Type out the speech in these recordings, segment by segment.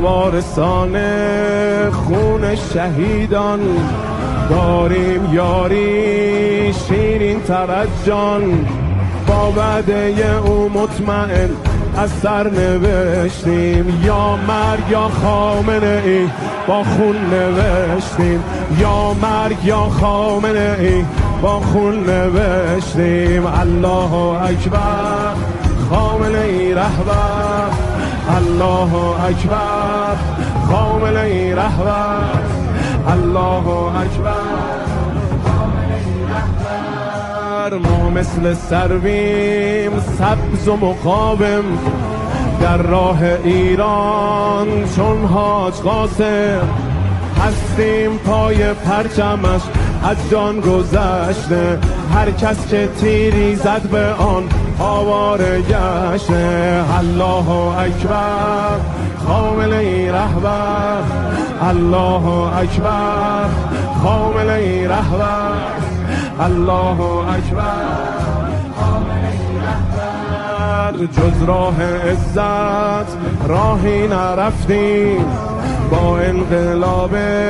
وارثان خون شهیدان، داریم یاری شیرین تر از جان. با وعده او مطمئن از سر نوشتیم، یا مرگ یا خامنه ای با خون نوشتیم، یا مرگ یا خامنه ای با خون نوشتیم. الله اکبر خامنه ای رهبر، الله اکبر خامنه ای رهبر، الله اکبر خامنه ای رهبر. ما مثل سرویم سبز و مقاوم، در راه ایران چون حاج قاسم. هستیم پای پرچمش از جان گذشته، هر کس که تیری زد به آن آواره گشته. الله اکبر خامنه ای رهبر، الله اکبر خامنه ای رهبر، الله اکبر خامنه ای رهبر. جز راه عزت راهی نرفتیم، با انقلاب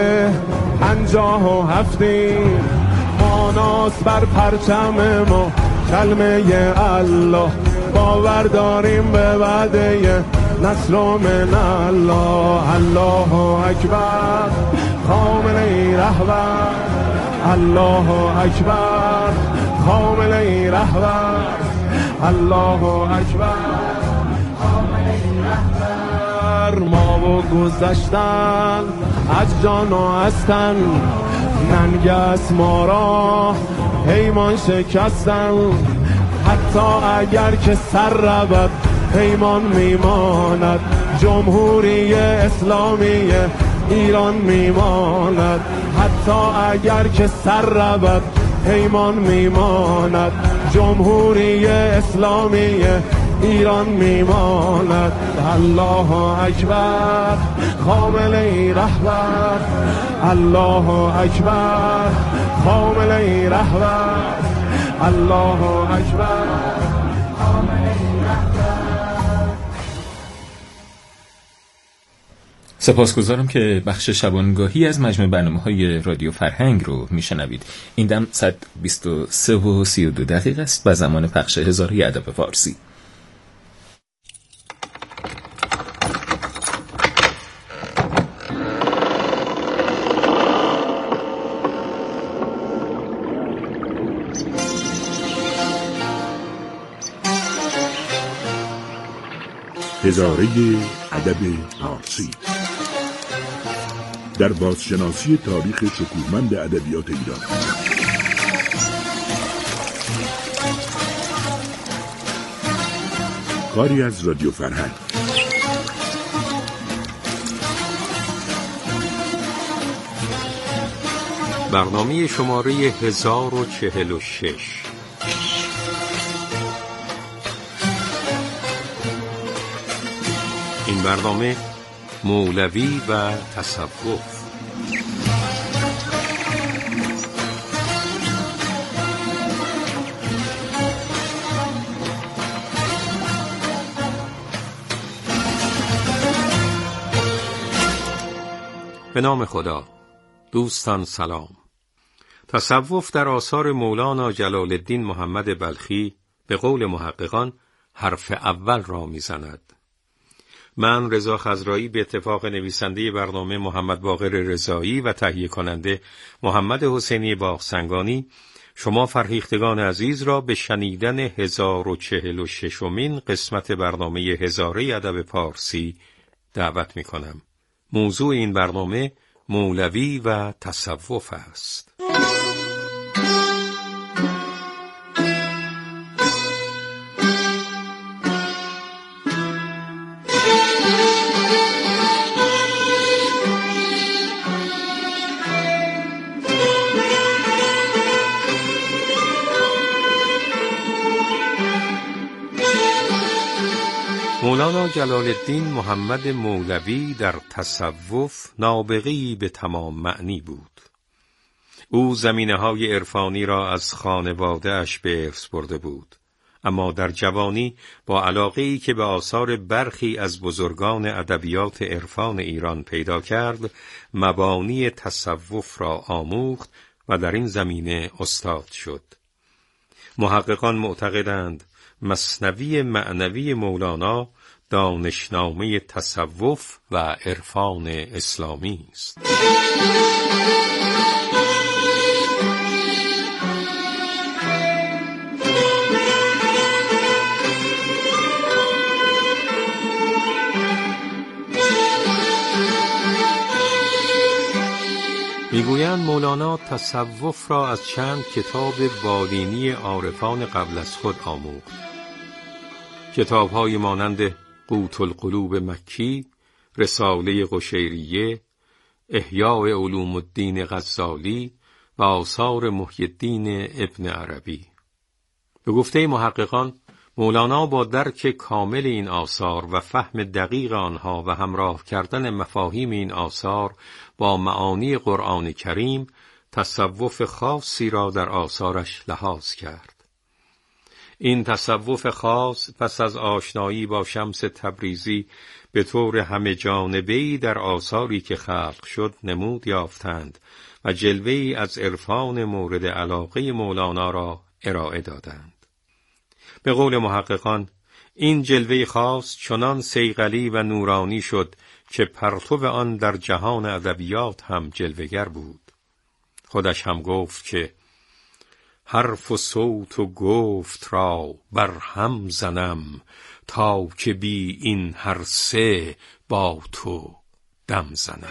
57 ماناس بر پرچم ما کلمه الله. باور داریم به وعده نصر من الله. الله اکبر خامنه ای رهبر، الله اکبر خامنه ای رهبر، الله اکبر خامنه ای رهبر. ما و گذشتن از جان و از تن، ننگس ما را پیمان شکستن. حتی اگر که سر رود پیمان میماند، جمهوری اسلامی ایران میماند. حتی اگر که سر رود پیمان میماند، جمهوری اسلامی ایران میماند. الله اکبر خامنه ای رهبر، الله اکبر خامنه ای رهبر، الله اکبر خامنه ای رهبر. سپاسگزارم که بخش شبانگاهی از مجموع برنامه‌های رادیو فرهنگ رو میشنوید. این دم 123 و 32 دقیقه است و زمان پخش هزاره ادب فارسی. هزاره ادب فارسی در بازشناسی تاریخ شکوهمند ادبیات ایران. کاری از رادیو فرهنگ. برنامه شماره 1046. این برنامه مولوی و تصوف. به نام خدا. دوستان سلام. تصوف در آثار مولانا جلال الدین محمد بلخی به قول محققان حرف اول را میزند. من رضا خضرایی به اتفاق نویسنده برنامه محمد باقر رضایی و تهیه کننده محمد حسینی باغسنگانی شما فرهیختگان عزیز را به شنیدن 1046مین قسمت برنامه هزاره ادب فارسی دعوت می کنم. موضوع این برنامه مولوی و تصوف است. مولانا جلال الدین محمد مولوی در تصوف نابغه‌ای به تمام معنی بود. او زمینه‌های عرفانی را از خانواده اش به ارث برده بود. اما در جوانی با علاقه‌ای که به آثار برخی از بزرگان ادبیات عرفان ایران پیدا کرد، مبانی تصوف را آموخت و در این زمینه استاد شد. محققان معتقدند مثنوی معنوی مولانا دانشنامه تصوف و عرفان اسلامی است. میگویند مولانا تصوف را از چند کتاب بالینی عارفان قبل از خود آموخت. کتاب‌های مانند قوت القلوب مکی، رساله قشیریه، احیاء علوم الدین غزالی و آثار محی الدین ابن عربی. به گفته محققان، مولانا با درک کامل این آثار و فهم دقیق آنها و همراه کردن مفاهیم این آثار با معانی قرآن کریم، تصوف خاصی را در آثارش لحاظ کرد. این تصوف خاص پس از آشنایی با شمس تبریزی به طور همه جانبه‌ای در آثاری که خلق شد نمود یافتند و جلوه‌ای از عرفان مورد علاقه مولانا را ارائه دادند. به قول محققان، این جلوه خاص چنان صیقلی و نورانی شد که پرتو آن در جهان ادبیات هم جلوه‌گر بود. خودش هم گفت که حرف و صوت و گفت را بر هم زنم، تا که بی این هر سه با تو دم زنم.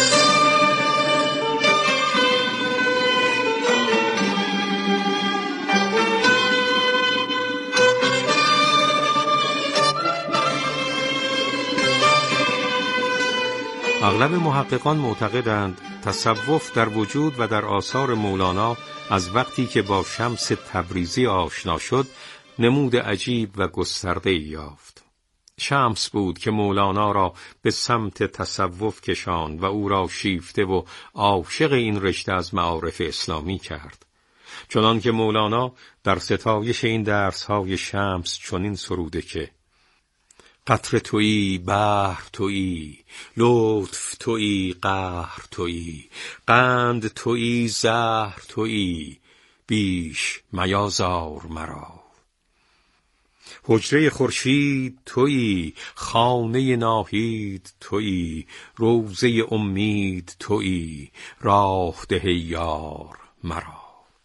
اغلب محققان معتقدند تصوف در وجود و در آثار مولانا از وقتی که با شمس تبریزی آشنا شد نمود عجیب و گسترده یافت. شمس بود که مولانا را به سمت تصوف کشاند و او را شیفته و عاشق این رشته از معارف اسلامی کرد. چنان که مولانا در ستایش این درس‌های شمس چنین سروده که قطره تویی، بحر تویی، لطف تویی، قهر تویی، قند تویی، زهر تویی، بیش میازار مرا. حجره خورشید تویی، خانه ناهید تویی، روضه امید تویی، راه ده یار مرا.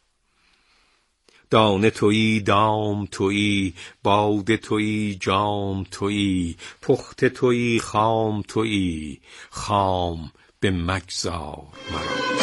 دانه تویی، دام تویی، باده تویی، جام تویی، پخته تویی، خام تویی، خام به مگذار مرا.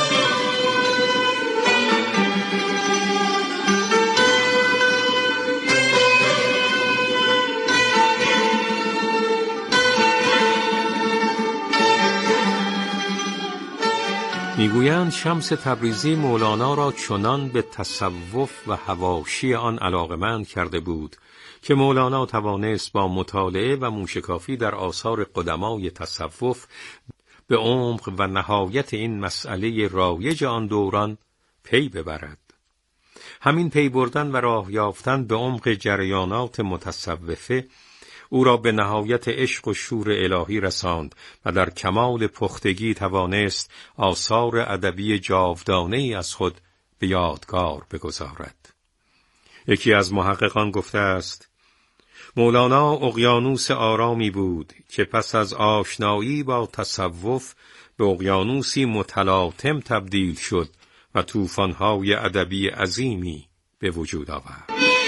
میگویند شمس تبریزی مولانا را چنان به تصوف و حواشی آن علاقمند کرده بود که مولانا توانست با مطالعه و موشکافی در آثار قدمای تصوف به عمق و نهایت این مسئله رایج آن دوران پی ببرد. همین پی بردن و راه یافتن به عمق جریانات متصوفه او را به نهایت عشق و شور الهی رساند و در کمال پختگی توانست آثار ادبی جاودانه‌ای از خود به یادگار بگذارد. یکی از محققان گفته است مولانا اقیانوس آرامی بود که پس از آشنایی با تصوف به اقیانوسی متلاطم تبدیل شد و طوفان‌های ادبی عظیمی به وجود آورد.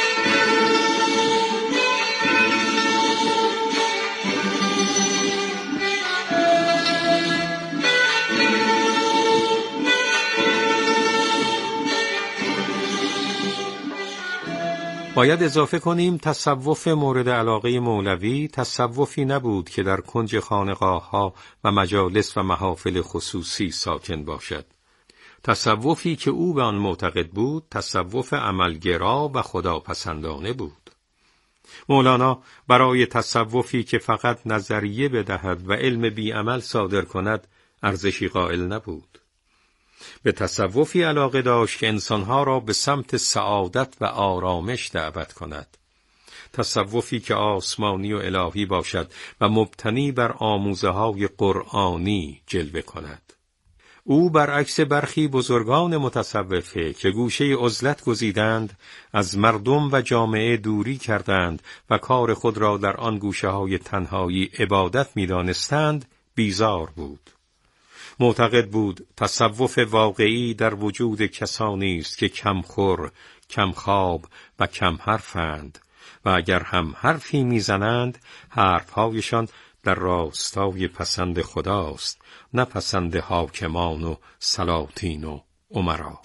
باید اضافه کنیم تصوف مورد علاقه مولوی تصوفی نبود که در کنج خانقاه‌ها و مجالس و محافل خصوصی ساکن باشد. تصوفی که او به آن معتقد بود تصوف عملگرا و خداپسندانه بود. مولانا برای تصوفی که فقط نظریه بدهد و علم بی عمل صادر کند ارزشی قائل نبود. به تصوفی علاقه داشت که انسانها را به سمت سعادت و آرامش دعوت کند. تصوفی که آسمانی و الهی باشد و مبتنی بر آموزه‌های قرآنی جلوه کند. او برعکس برخی بزرگان متصوفه که گوشه عزلت گزیدند، از مردم و جامعه دوری کردند و کار خود را در آن گوشه‌های تنهایی عبادت می‌دانستند، بیزار بود. معتقد بود تصوف واقعی در وجود کسانی است که کمخور، کمخواب و کم حرفند و اگر هم حرفی میزنند، حرفهایشان در راستای پسند خداست، نه پسند حاکمان و سلاطین و امرا.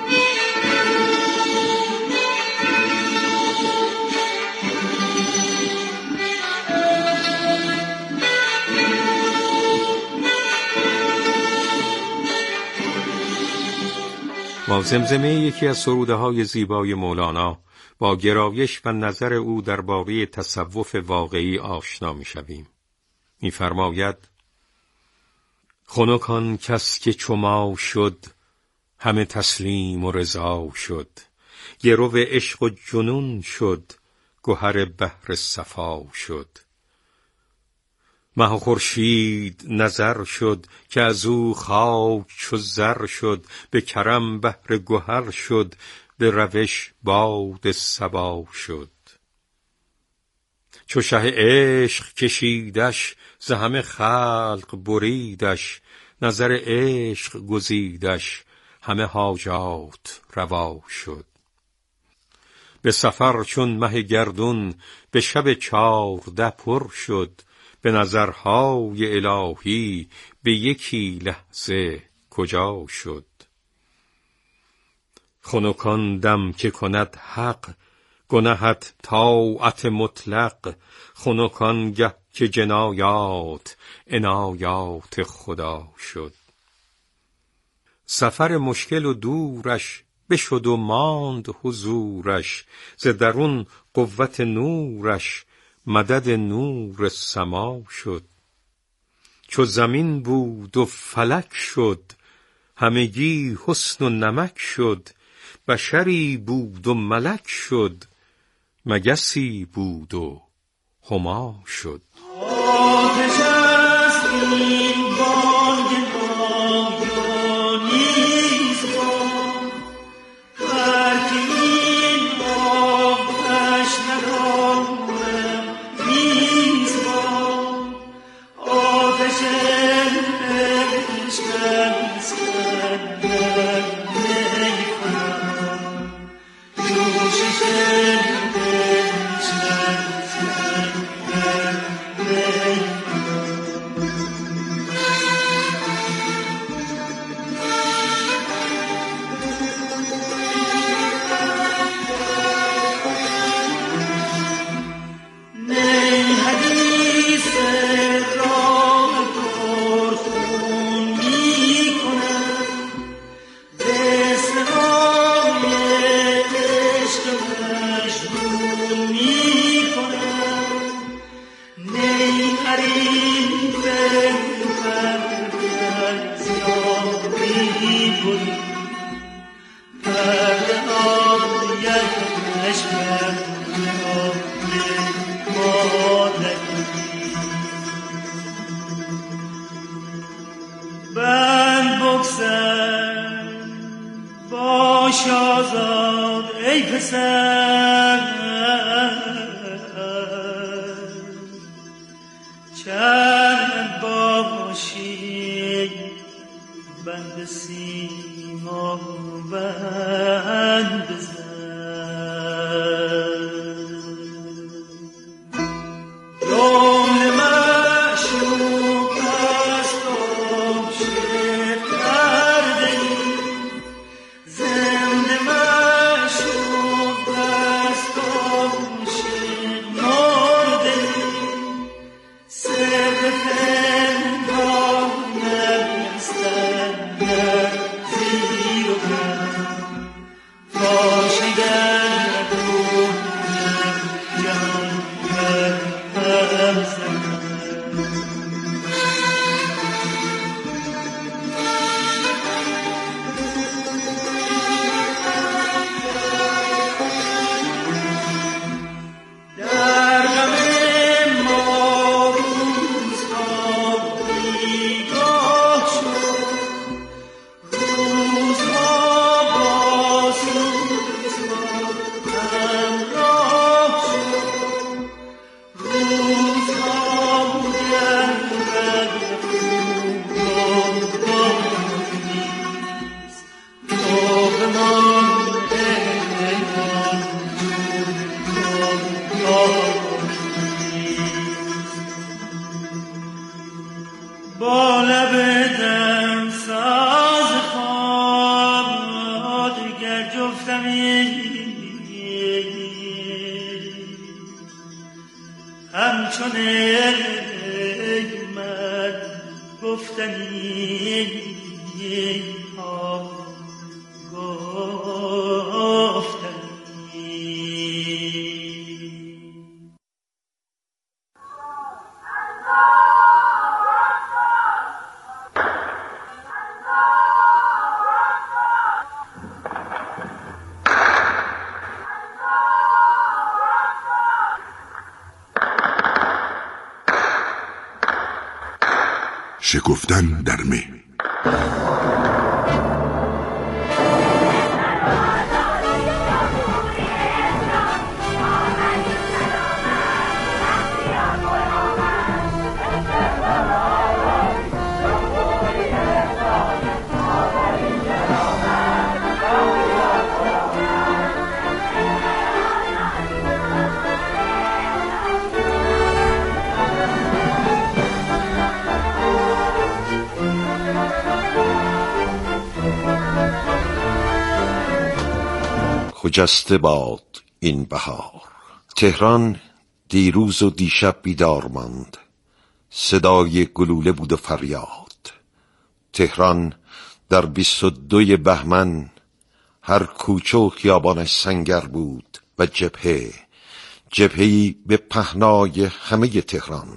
با زمزمه یکی از سروده‌های زیبای مولانا با گرایش و نظر او درباره تصوف واقعی آشنا می‌شویم. می‌فرماید: خنک آن کس که چو ما شد، همه تسلیم و رضا شد. گرو عشق و جنون شد، گهر بحر صفا شد. مه و خورشید نظر شد، که از او خاک چو زر شد. به کرم بحر گهر شد، به روش باد صبا شد. چو شه عشق کشیدش، ز همه خلق بریدش. نظر عشق گزیدش، همه حاجات روا شد. به سفر چون مه گردون، به شب 14 پر شد. به نظرهای الهی، به یکی لحظه کجا شد. خنک آن دم که کند حق، گنهت طاعت مطلق. خنک آن گه که جنایات، عنایات خدا شد. سفر مشکل و دورش، بشد و ماند حضورش. ز درون قوت نورش، مدد نور سما شد. چو زمین بود و فلک شد، همگی حسن و نمک شد. بشری بود و ملک شد، مگسی بود و هما شد. آتش است این بانگ ناگهانی زبان، هر که این آتش ندارد میزبان. آتش عشق است کندن نمی‌کنم، جوشش عشق است کندن بند بگسل باش آزاد ای پسر، چند باشی بند سیما بند بزن. با لب دم ساز خود گر جفتمی همچون من گفتنی شکفتن در مه. خجسته باد این بهار. تهران دیروز و دیشب بیدار ماند، صدای گلوله بود و فریاد. تهران در 22 بهمن هر کوچه و خیابانش سنگر بود و جبهه‌ای به پهنای همه تهران.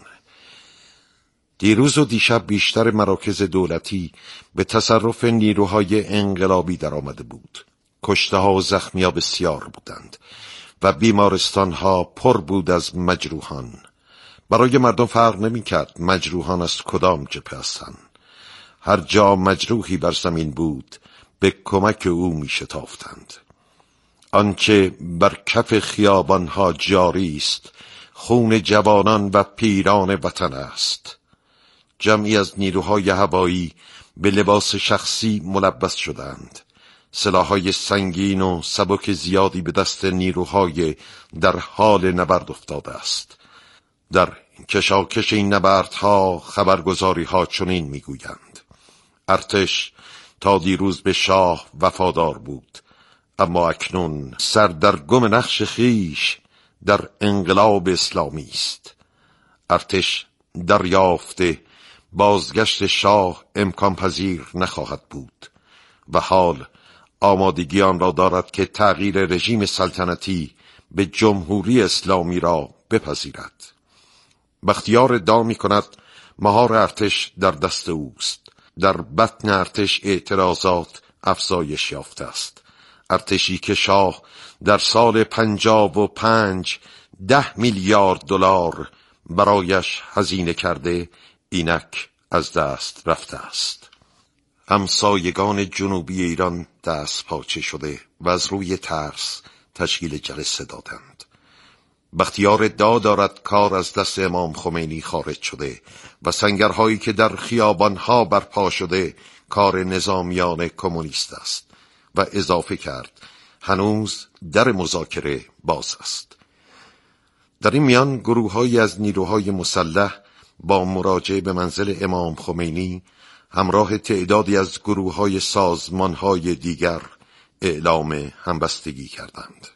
دیروز و دیشب بیشتر مراکز دولتی به تصرف نیروهای انقلابی در آمده بود. کشته ها و زخمی ها بسیار بودند و بیمارستان ها پر بود از مجروحان. برای مردم فرق نمی کرد مجروحان از کدام جبهه هستند. هر جا مجروحی بر زمین بود به کمک او می شتافتند. آنچه بر کف خیابان ها جاری است خون جوانان و پیران وطن است. جمعی از نیروهای هوایی به لباس شخصی ملبس شدند. سلاح‌های سنگین و سبک زیادی به دست نیروهای در حال نبرد افتاده است. در کشاکش این نبردها خبرگزاری‌ها چنین می‌گویند: ارتش تا دیروز به شاه وفادار بود، اما اکنون سردرگم نقش خویش در انقلاب اسلامی است. ارتش دریافته بازگشت شاه امکان پذیر نخواهد بود و حال آمادگی آن را دارد که تغییر رژیم سلطنتی به جمهوری اسلامی را بپذیرد. بختیار ادعا می‌کند مهار ارتش در دست اوست. در بطن ارتش اعتراضات افزایش یافته است. ارتشی که شاه در سال 55 $10 میلیارد برایش هزینه کرده اینک از دست رفته است. همسایگان جنوبی ایران دست پاچه شده و از روی ترس تشکیل جلسه دادند. بختیار ادعا دارد کار از دست امام خمینی خارج شده و سنگرهایی که در خیابانها برپا شده کار نظامیان کمونیست است و اضافه کرد هنوز در مذاکره باز است. در این میان گروه‌هایی از نیروهای مسلح با مراجعه به منزل امام خمینی همراه تعدادی از گروه‌های سازمان‌های دیگر اعلام همبستگی کردند.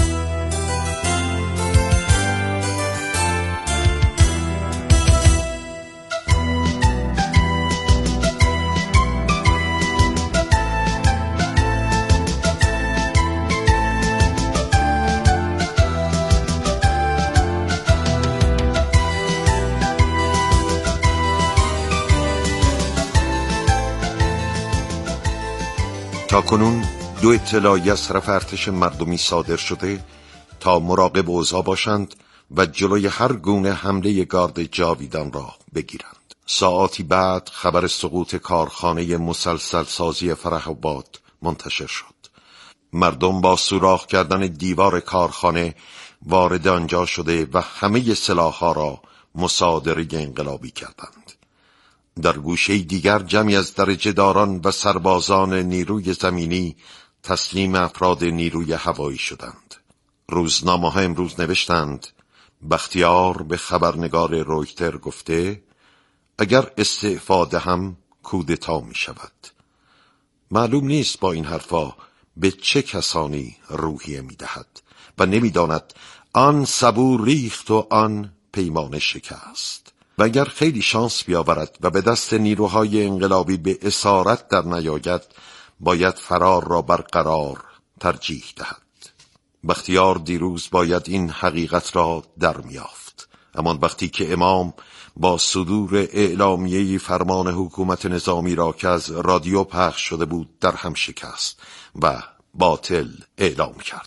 تاکنون 2 اطلاعیه از طرف ارتش مردمی صادر شده تا مراقب اوضاع باشند و جلوی هر گونه حمله گارد جاویدان را بگیرند. ساعاتی بعد خبر سقوط کارخانه مسلسل سازی فرح آباد منتشر شد. مردم با سوراخ کردن دیوار کارخانه وارد آنجا شده و همه سلاح‌ها را مصادره انقلابی کردند. در گوشه دیگر جمعی از درجه‌داران و سربازان نیروی زمینی تسلیم افراد نیروی هوایی شدند. روزنامه‌ها امروز نوشتند بختیار به خبرنگار رویتر گفته اگر استعفا هم کودتا می شود. معلوم نیست با این حرفا به چه کسانی روحیه می دهد و نمی داند آن صبور ریخت و آن پیمانه شکست. و اگر خیلی شانس بیاورد و به دست نیروهای انقلابی به اسارت در نیاید، باید فرار را برقرار ترجیح دهد. بختیار دیروز باید این حقیقت را در میافت، اما وقتی که امام با صدور اعلامیه فرمان حکومت نظامی را که از رادیو پخش شده بود در هم شکست و باطل اعلام کرد.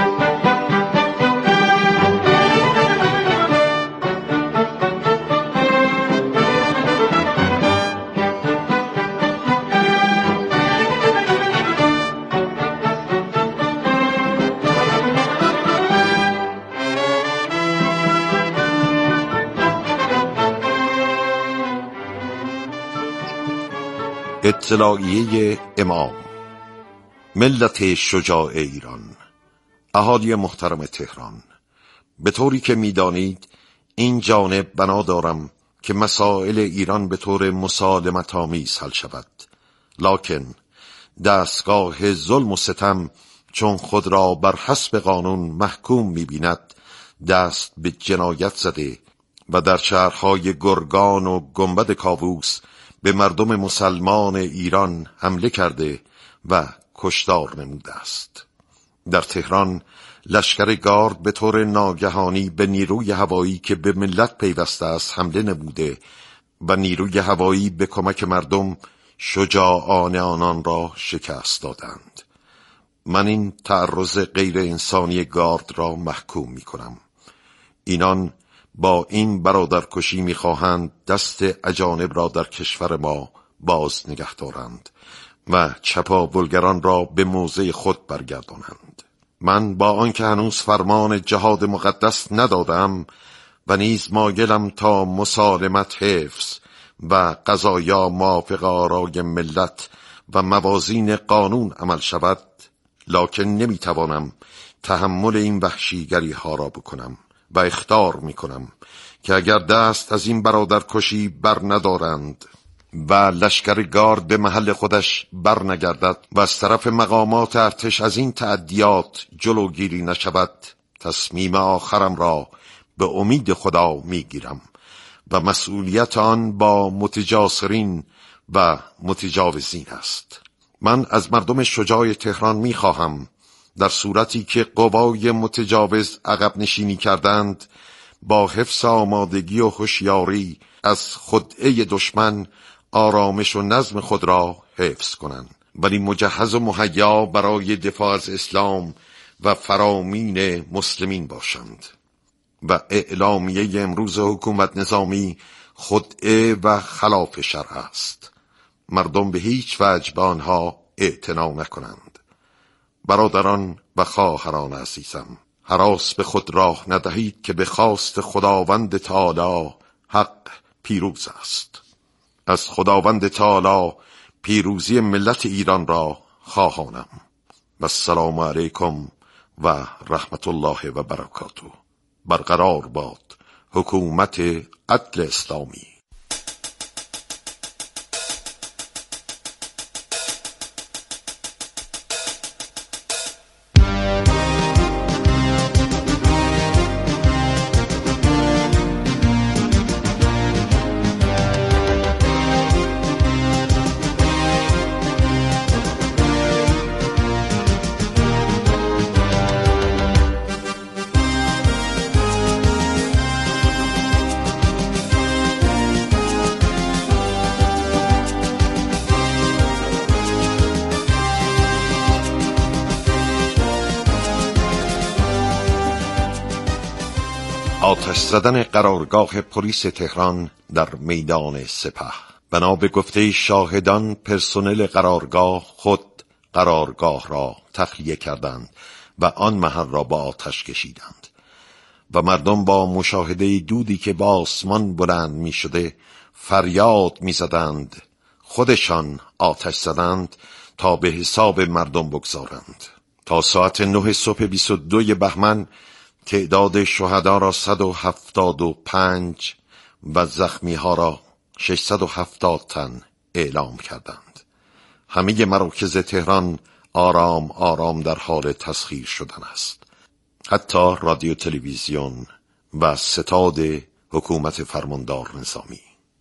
اطلاعیه امام. ملت شجاع ایران، اهالی محترم تهران، به طوری که می‌دانید این جانب بنا دارم که مسائل ایران به طور مسالمت‌آمیز حل شود، لکن دستگاه ظلم و ستم چون خود را بر حسب قانون محکوم می‌بیند دست به جنایت زده و در شهرهای گرگان و گنبد کاووس به مردم مسلمان ایران حمله کرده و کشتار نموده است. در تهران لشکر گارد به طور ناگهانی به نیروی هوایی که به ملت پیوسته است حمله نموده و نیروی هوایی به کمک مردم شجاعانه آنان را شکست دادند. من این تعرض غیر انسانی گارد را محکوم می کنم. اینان با این برادرکشی می‌خواهند دست اجانب را در کشور ما باز نگه دارند و چپاولگران را به موضع خود برگردانند. من با آنکه هنوز فرمان جهاد مقدس ندادم و نیز مایلم تا مسالمت حفظ و قضایا موافق آرای ملت و موازین قانون عمل شود، لکن نمیتوانم تحمل این وحشیگری ها را بکنم و اخطار میکنم که اگر دست از این برادرکشی بر ندارند و لشکر گارد به محل خودش بر نگردد و از طرف مقامات ارتش از این تعدیات جلوگیری نشود، تصمیم آخرم را به امید خدا میگیرم و مسئولیت آن با متجاسرین و متجاوزین است. من از مردم شجاع تهران میخواهم در صورتی که قوای متجاوز عقب نشینی کردند با حفظ آمادگی و هوشیاری از خدعه دشمن آرامش و نظم خود را حفظ کنند، ولی مجهز و مهیا برای دفاع از اسلام و فرامین مسلمین باشند. و اعلامیه امروز حکومت نظامی خدعه و خلاف شرع است. مردم به هیچ وجه به آنها اعتنا نکنند. برادران و خواهران عزیزم، هراس به خود راه ندهید که به خواست خداوند تعالی حق پیروز است. از خداوند تعالی پیروزی ملت ایران را خواهانم. و السلام علیکم و رحمت الله و برکاته. برقرار باد حکومت عدل اسلامی. آتش زدن قرارگاه پلیس تهران در میدان سپه. بنا به گفته شاهدان پرسنل قرارگاه خود قرارگاه را تخلیه کردند و آن محل را با آتش کشیدند و مردم با مشاهده دودی که با آسمان بلند می شده فریاد می زدند خودشان آتش زدند تا به حساب مردم بگذارند. تا ساعت 9 صبح 22 بهمن تعداد شهدا را 175 و زخمی ها را 670 تن اعلام کردند. همه مراکز تهران آرام آرام در حال تسخیر شدن است. حتی رادیو تلویزیون و ستاد حکومت فرماندار نظامی.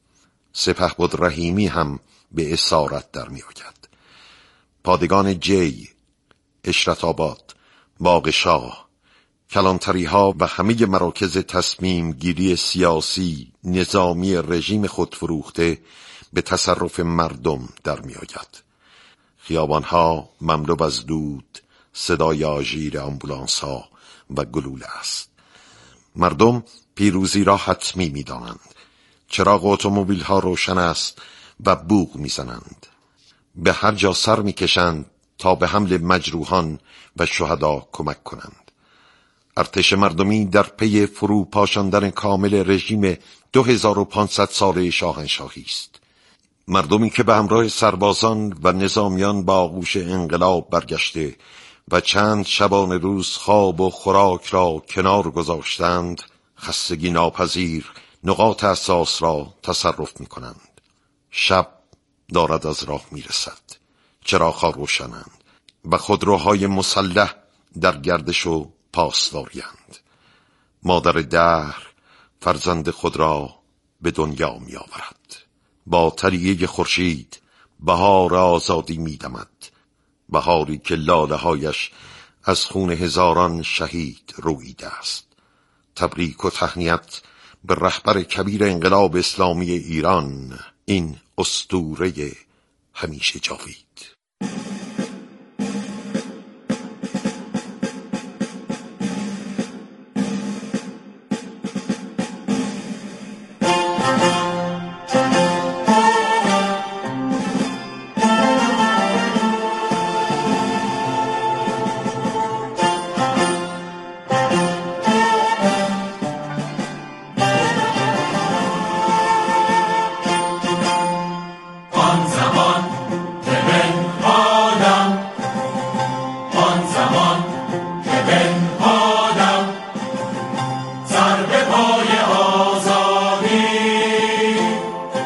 سپهبد رحیمی هم به اسارت در می آید. پادگان جی، اشرت آباد، باغ شاه، کلانتری ها و همه مراکز تصمیم گیری سیاسی نظامی رژیم خودفروخته به تصرف مردم در می آید. خیابان ها مملو از دود، صدای آژیر آمبولانس ها و گلوله است. مردم پیروزی را حتمی می دانند. چراغ اتومبیل ها روشن است و بوق می زنند. به هر جا سر می کشند تا به حمل مجروحان و شهدا کمک کنند. ارتش مردمی در پی فرو پاشاندن کامل رژیم 2500 ساله شاهنشاهی است. مردمی که به همراه سربازان و نظامیان با آغوش انقلاب برگشته و چند شبانه روز خواب و خوراک را کنار گذاشتند، خستگی ناپذیر نقاط اساس را تصرف می کنند. شب دارد از راه می رسد. چراغ‌ها روشنند و خودروهای مسلح در گردش و پاسداری‌اند. مادر دهر فرزند خود را به دنیا می آورد. با طلعه خورشید بهار آزادی می دمد. بهاری که لاله هایش از خون هزاران شهید رویده است. تبریک و تهنیت به رهبر کبیر انقلاب اسلامی ایران، این اسطوره همیشه جاوید.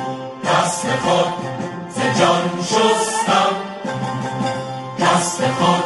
دست خود